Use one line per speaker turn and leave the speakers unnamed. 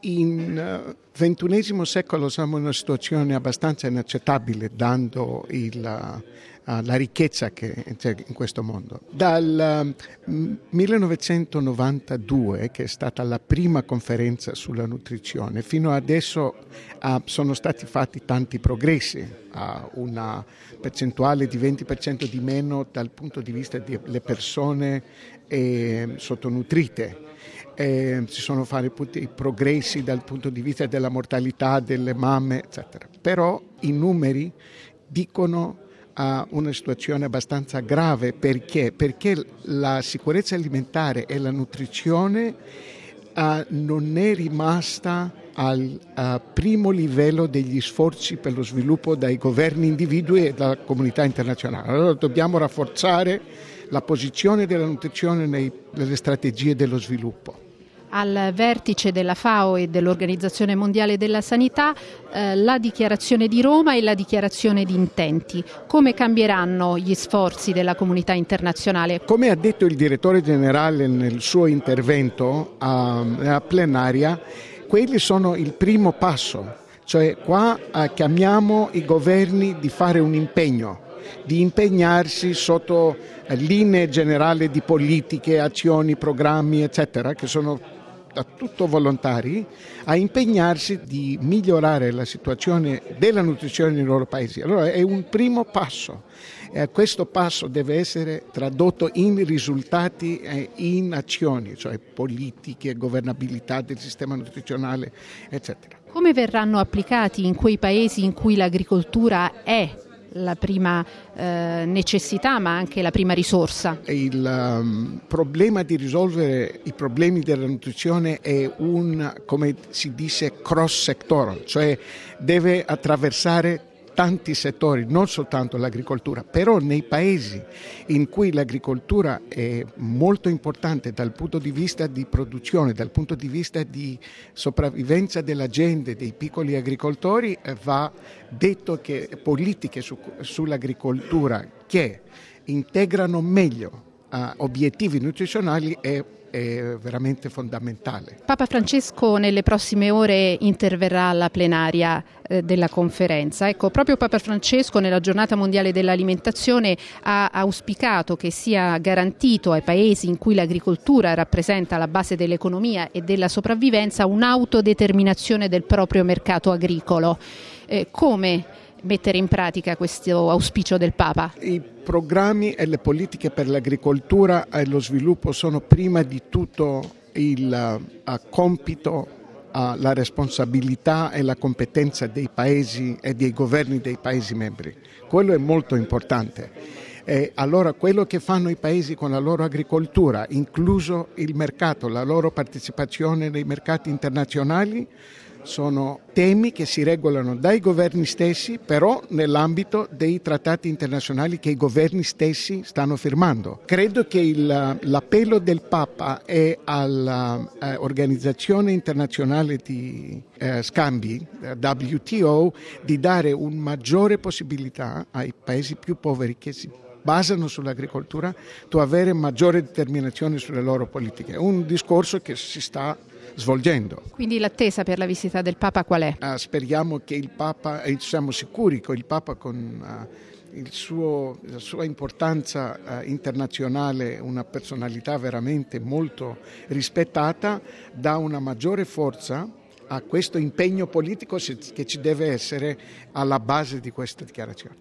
In XXI secolo siamo in una situazione abbastanza inaccettabile, dando la ricchezza che c'è in questo mondo. Dal 1992, che è stata la prima conferenza sulla nutrizione, fino adesso sono stati fatti tanti progressi, una percentuale di 20% di meno dal punto di vista delle persone sottonutrite. Si sono fatti progressi dal punto di vista della mortalità delle mamme, eccetera. Però i numeri dicono una situazione abbastanza grave. Perché? Perché la sicurezza alimentare e la nutrizione non è rimasta al primo livello degli sforzi per lo sviluppo dai governi individui e dalla comunità internazionale. Allora dobbiamo rafforzare la posizione della nutrizione nelle strategie dello sviluppo.
Al vertice della FAO e dell'Organizzazione Mondiale della Sanità la dichiarazione di Roma e la dichiarazione di intenti. Come cambieranno gli sforzi della comunità internazionale?
Come ha detto il direttore generale nel suo intervento alla plenaria, quelli sono il primo passo, cioè qua chiamiamo i governi di fare un impegno, di impegnarsi sotto linee generali di politiche, azioni, programmi, eccetera, che sono da tutto volontari, a impegnarsi di migliorare la situazione della nutrizione nei loro paesi. Allora è un primo passo. Questo passo deve essere tradotto in risultati e in azioni, cioè politiche, governabilità del sistema nutrizionale, eccetera.
Come verranno applicati in quei paesi in cui l'agricoltura è la prima necessità, ma anche la prima risorsa?
Il problema di risolvere i problemi della nutrizione è come si dice, cross-sectoral, cioè deve attraversare tanti settori, non soltanto l'agricoltura, però nei paesi in cui l'agricoltura è molto importante dal punto di vista di produzione, dal punto di vista di sopravvivenza della gente, dei piccoli agricoltori, va detto che politiche sull'agricoltura che integrano meglio obiettivi nutrizionali è veramente fondamentale.
Papa Francesco nelle prossime ore interverrà alla plenaria della conferenza. Ecco, proprio Papa Francesco nella giornata mondiale dell'alimentazione ha auspicato che sia garantito ai paesi in cui l'agricoltura rappresenta la base dell'economia e della sopravvivenza un'autodeterminazione del proprio mercato agricolo. Come mettere in pratica questo auspicio del Papa?
I programmi e le politiche per l'agricoltura e lo sviluppo sono prima di tutto il compito, la responsabilità e la competenza dei paesi e dei governi dei paesi membri. Quello è molto importante. Allora quello che fanno i paesi con la loro agricoltura, incluso il mercato, la loro partecipazione nei mercati internazionali, sono temi che si regolano dai governi stessi, però nell'ambito dei trattati internazionali che i governi stessi stanno firmando. Credo che l'appello del Papa è all'Organizzazione Internazionale di Scambi, WTO, di dare una maggiore possibilità ai paesi più poveri che si basano sull'agricoltura di avere maggiore determinazione sulle loro politiche. È un discorso che si sta svolgendo.
Quindi l'attesa per la visita del Papa qual è?
Speriamo che il Papa, siamo sicuri che il Papa con la sua importanza internazionale, una personalità veramente molto rispettata, dà una maggiore forza a questo impegno politico che ci deve essere alla base di questa dichiarazione.